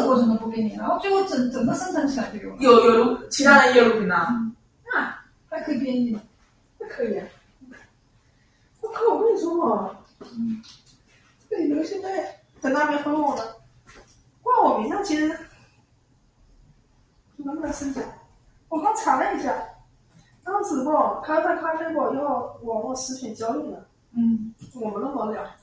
过程都不给你，然后最后整个生成起来就有了。 有其他人也有录屏啊？ 还可以编辑， 还可以。我靠！我跟你说嘛，这里头现在在那边分我呢，挂我名上其实能不能申请？我刚查了一下，当时开发咖啡馆要网络食品交易的，我们弄不了。